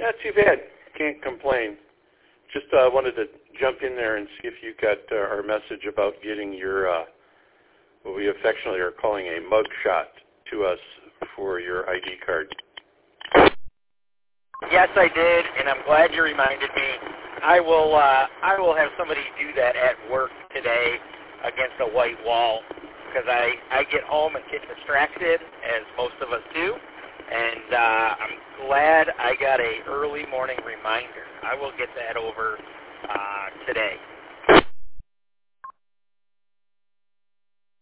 Not too bad. Can't complain. Just wanted to jump in there and see if you got our message about getting your, what we affectionately are calling a mug shot to us for your ID card. Yes, I did, and I'm glad you reminded me. I will have somebody do that at work today against a white wall because I get home and get distracted, as most of us do, and I'm glad I got a early morning reminder. I will get that over today.